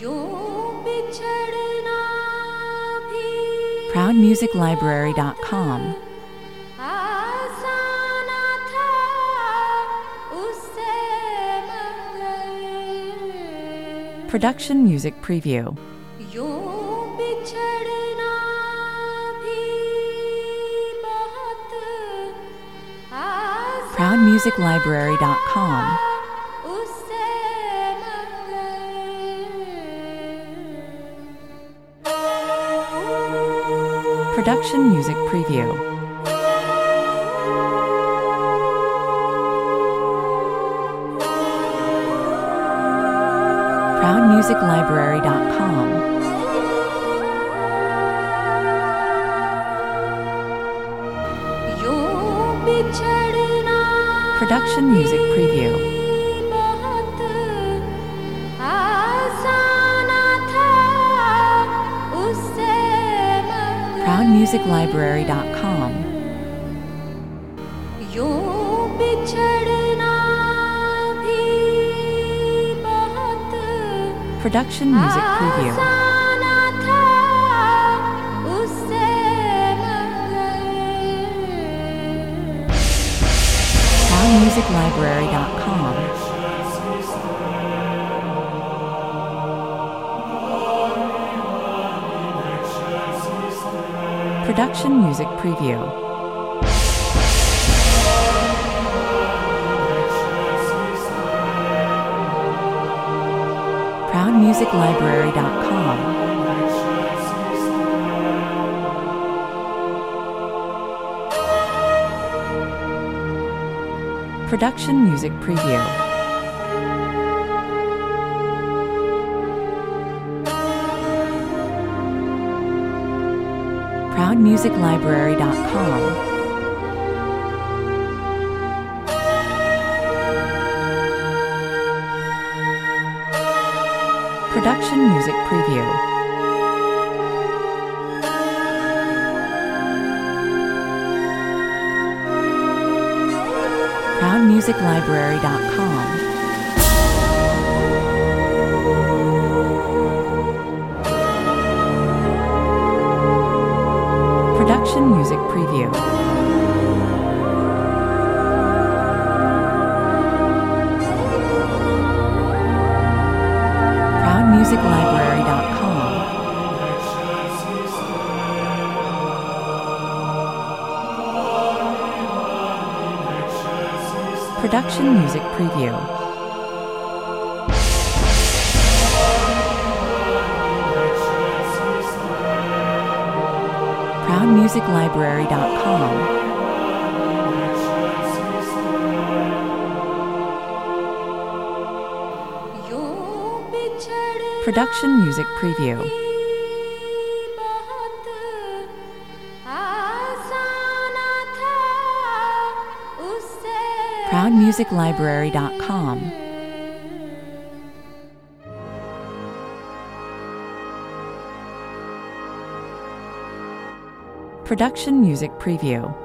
ProudMusicLibrary.com. Production Music Preview. ProudMusicLibrary.com. Production Music Preview. ProudMusicLibrary.com. Production Music Preview. ProudMusicLibrary.com. Production Music Preview. ProudMusicLibrary.com. Production Music Preview. ProudMusicLibrary.com. Production Music Preview. ProudMusicLibrary.com. Production Music Preview. ProudMusicLibrary.com. Production Music Preview. ProudMusicLibrary.com. Production Music Preview. ProudMusicLibrary.com. Production Music Preview. ProudMusicLibrary.com. Production Music Preview.